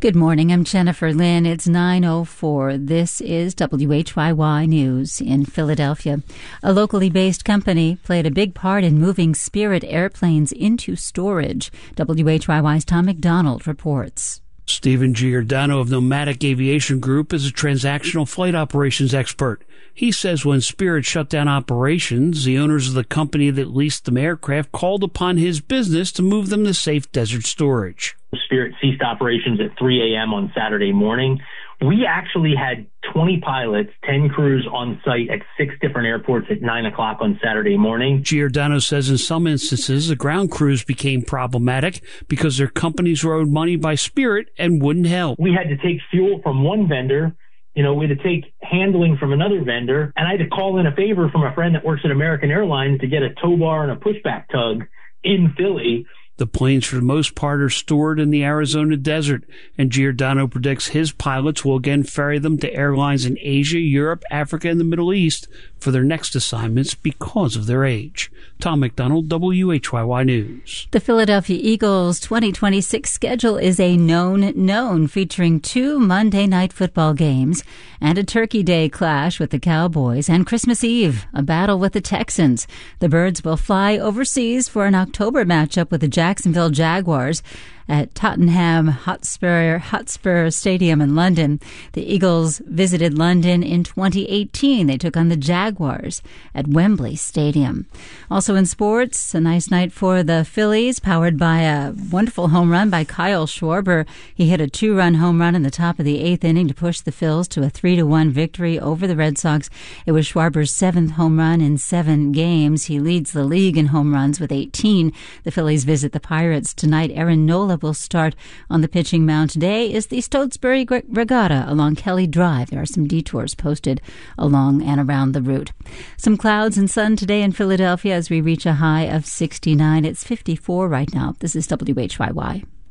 Good morning. I'm Jennifer Lynn. It's 9:04. This is WHYY News in Philadelphia. A locally based company played a big part in moving Spirit airplanes into storage. WHYY's Tom McDonald reports. Stephen Giordano of Nomadic Aviation Group is a transactional flight operations expert. He says when Spirit shut down operations, the owners of the company that leased them aircraft called upon his business to move them to safe desert storage. Spirit ceased operations at 3 a.m. on Saturday morning. We actually had 20 pilots, 10 crews on site at 6 different airports at 9 o'clock on Saturday morning. Giordano says in some instances, the ground crews became problematic because their companies were owed money by Spirit and wouldn't help. We had to take fuel from one vendor. We had to take handling from another vendor. And I had to call in a favor from a friend that works at American Airlines to get a tow bar and a pushback tug in Philly. The planes, for the most part, are stored in the Arizona desert, and Giordano predicts his pilots will again ferry them to airlines in Asia, Europe, Africa, and the Middle East for their next assignments because of their age. Tom McDonald, WHYY News. The Philadelphia Eagles' 2026 schedule is a known, featuring 2 Monday night football games and a Turkey Day clash with the Cowboys, and Christmas Eve, a battle with the Texans. The Birds will fly overseas for an October matchup with the Jacksonville Jaguars at Tottenham Hotspur Stadium in London. The Eagles visited London in 2018. They took on the Jaguars at Wembley Stadium. Also in sports, a nice night for the Phillies, powered by a wonderful home run by Kyle Schwarber. He hit a 2-run home run in the top of the 8th inning to push the Phils to a 3-1 victory over the Red Sox. It was Schwarber's 7th home run in 7 games. He leads the league in home runs with 18. The Phillies visit the Pirates tonight. Aaron Nola will start on the pitching mound. Today is the Stotesbury Regatta along Kelly Drive. There are some detours posted along and around the route. Some clouds and sun today in Philadelphia as we reach a high of 69. It's 54 right now. This is WHYY.